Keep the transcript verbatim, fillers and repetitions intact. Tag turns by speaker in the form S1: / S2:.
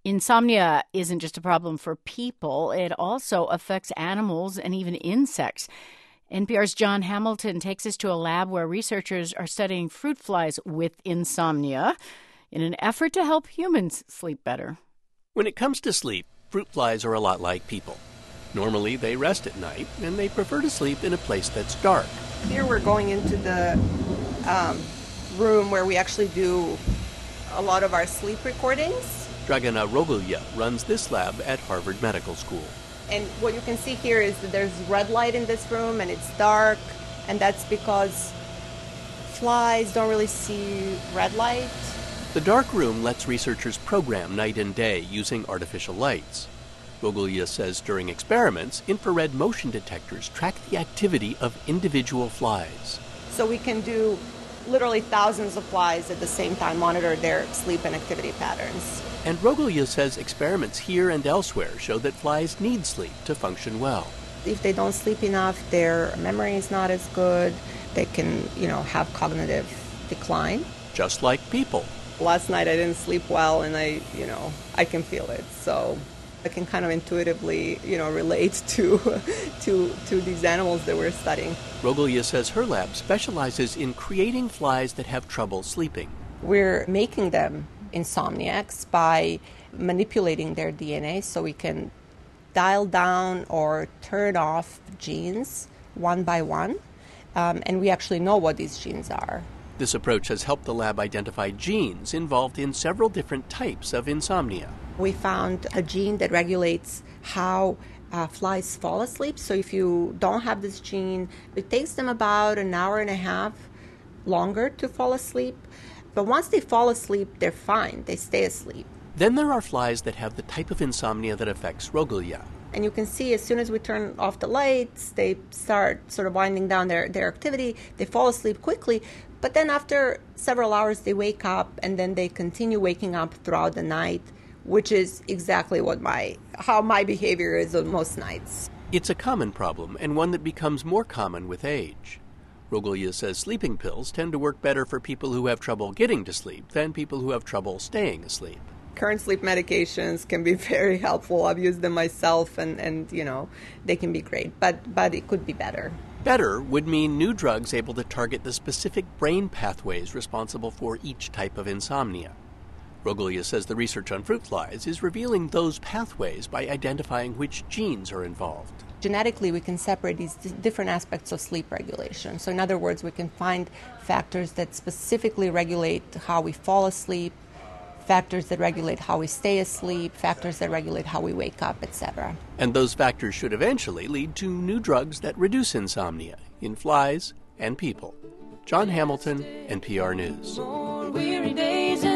S1: Insomnia isn't just a problem for people. It also affects animals and even insects. N P R's Jon Hamilton takes us to a lab where researchers are studying fruit flies with insomnia in an effort to help humans sleep better.
S2: When it comes to sleep, fruit flies are a lot like people. Normally, they rest at night, and they prefer to sleep in a place that's dark.
S3: Here we're going into the um, room where we actually do a lot of our sleep recordings.
S2: Dragana Rogulja runs this lab at Harvard Medical School.
S3: And what you can see here is that there's red light in this room, and it's dark, and that's because flies don't really see red light.
S2: The dark room lets researchers program night and day using artificial lights. Rogulja says during experiments, infrared motion detectors track the activity of individual flies.
S3: So we can do literally thousands of flies at the same time, monitor their sleep and activity patterns.
S2: And Rogulja says experiments here and elsewhere show that flies need sleep to function well.
S3: If they don't sleep enough, their memory is not as good. They can, you know, have cognitive decline.
S2: Just like people.
S3: Last night I didn't sleep well, and I, you know, I can feel it. So I can kind of intuitively, you know, relate to to to these animals that we're studying.
S2: Rogulja says her lab specializes in creating flies that have trouble sleeping.
S3: We're making them insomniacs by manipulating their D N A so we can dial down or turn off genes one by one, um, and we actually know what these genes are.
S2: This approach has helped the lab identify genes involved in several different types of insomnia.
S3: We found a gene that regulates how uh, flies fall asleep. So if you don't have this gene, it takes them about an hour and a half longer to fall asleep. But once they fall asleep, they're fine. They stay asleep.
S2: Then there are flies that have the type of insomnia that affects Rogulja.
S3: And you can see as soon as we turn off the lights, they start sort of winding down their, their activity. They fall asleep quickly. But then after several hours, they wake up, and then they continue waking up throughout the night, which is exactly what my how my behavior is on most nights.
S2: It's a common problem, and one that becomes more common with age. Rogulja says sleeping pills tend to work better for people who have trouble getting to sleep than people who have trouble staying asleep.
S3: Current sleep medications can be very helpful. I've used them myself, and, and you know, they can be great, but but it could be better.
S2: Better would mean new drugs able to target the specific brain pathways responsible for each type of insomnia. Rogulja says the research on fruit flies is revealing those pathways by identifying which genes are involved.
S3: Genetically, we can separate these different aspects of sleep regulation. So in other words, we can find factors that specifically regulate how we fall asleep, factors that regulate how we stay asleep, factors that regulate how we wake up, et cetera.
S2: And those factors should eventually lead to new drugs that reduce insomnia in flies and people. Jon Hamilton, N P R News.